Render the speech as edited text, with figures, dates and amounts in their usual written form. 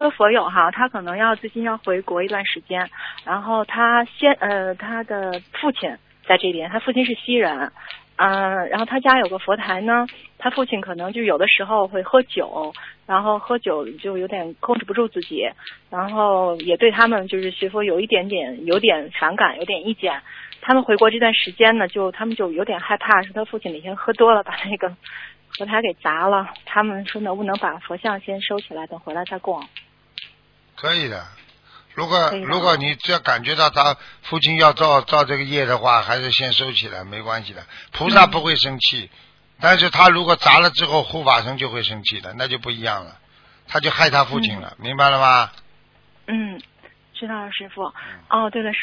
个佛友哈，他可能最近要回国一段时间，然后他的父亲在这边，他父亲是西人。然后他家有个佛台呢，他父亲可能就有的时候会喝酒，然后喝酒就有点控制不住自己，然后也对他们就是学佛有点反感，有点意见。他们回国这段时间呢，他们就有点害怕，说他父亲那天喝多了把那个佛台给砸了。他们说能不能把佛像先收起来，等回来再供？ 可以的。如果你只要感觉到他父亲要造这个业的话，还是先收起来，没关系的。菩萨不会生气，但是他如果砸了之后，护法神就会生气的，那就不一样了，他就害他父亲了，明白了吗？ 知道了，师父。对了。